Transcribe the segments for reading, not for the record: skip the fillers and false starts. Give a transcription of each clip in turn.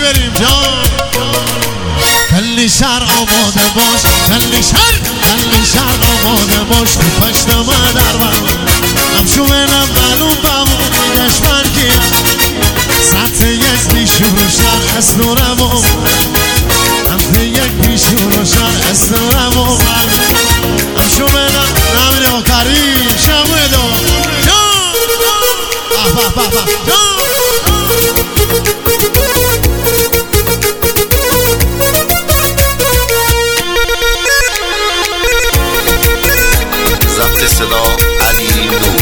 بریم جان. کلی شهر آماده باش، کلی شهر آماده باش، پشت ما در برم همشو منم معلوم بمون دشمن کیم سطح یک بیشون و شهر اسنورم و همه یک بیشون و شهر اسنورم و همشو منم نمیری آکاری شمه دو ضبط صدا علی نور.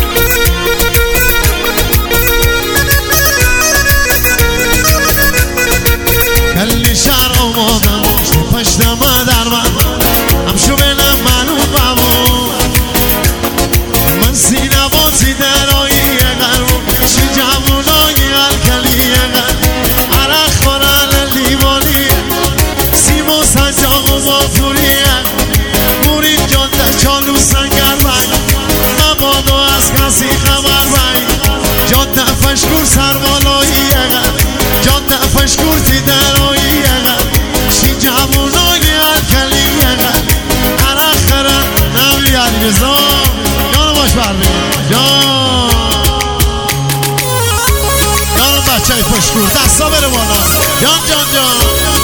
کلی شهر آماده باش پشت ما در من همشو بینم معلوم بمون من سینه بازی درایی قربون شی جوونای الکلی عرق خورن لیوانی سیم و سنجاق و بافوریه موری جاده چالو سنگر بای مبادو از کسی خبر بای جاده فشکور سربالایی جاده فشکور زیدرایی شی جوونای الکلی عرق خورن نمی علیرضا جانو باش برمی جانو بچه فشکور دستا بره بالا جان جان جان.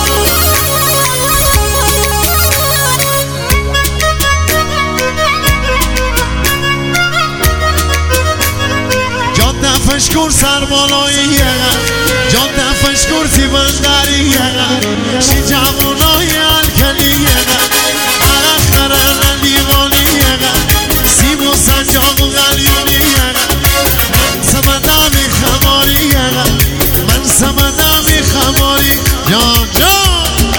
جاده فشکور سربالایی جاده فشکور تیبندری شی جوانای الکلی عرق خرن لیوانی سیم و سنجاق و غلیانی من سمدمی خماری من سمدمی خماری جان جان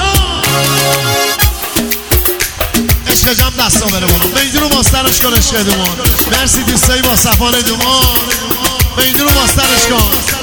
عشق جمع دستا بره بالا میدونو باسترش کن عشق دومان مرسی دوستایی با صفانه دومان میدونو باسترش کن